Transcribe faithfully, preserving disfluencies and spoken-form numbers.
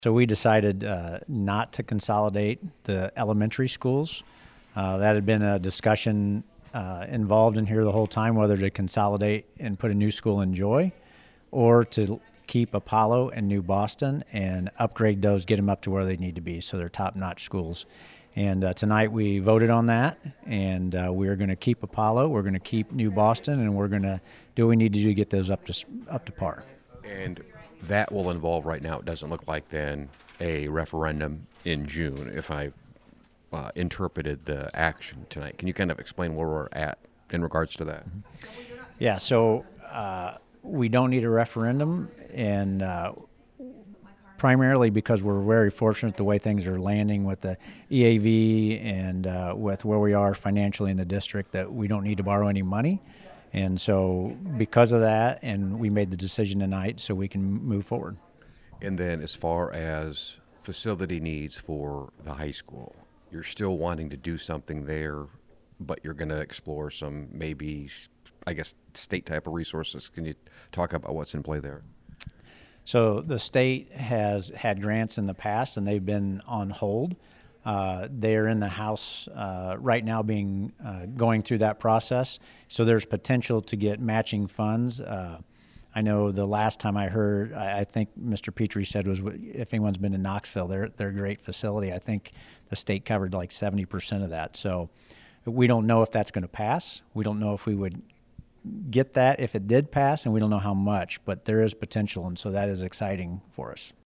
So we decided uh, not to consolidate the elementary schools. Uh, that had been a discussion uh, involved in here the whole time, whether to consolidate and put a new school in Joy or to keep Apollo and New Boston and upgrade those, get them up to where they need to be so they're top-notch schools. And uh, tonight we voted on that, and uh, we're going to keep Apollo, we're going to keep New Boston, and we're going to do what we need to do to get those up to up to par. And that will involve, right now, it doesn't look like then, a referendum in June, if I uh, interpreted the action tonight. Can you kind of explain where we're at in regards to that? Yeah, so uh, we don't need a referendum, and uh, primarily because we're very fortunate the way things are landing with the E A V and uh, with where we are financially in the district, that we don't need to borrow any money. And so because of that, and we made the decision tonight so we can move forward. And then as far as facility needs for the high school, you're still wanting to do something there, but you're going to explore some maybe, I guess, state type of resources. Can you talk about what's in play there? So the state has had grants in the past, and they've been on hold. Uh, they're in the House uh, right now being uh, going through that process. So there's potential to get matching funds. Uh, I know the last time I heard, I, I think Mister Petrie said was if anyone's been to Knoxville, they're, they're a great facility. I think the state covered like seventy percent of that. So we don't know if that's going to pass. We don't know if we would get that if it did pass, and we don't know how much, but there is potential, and so that is exciting for us.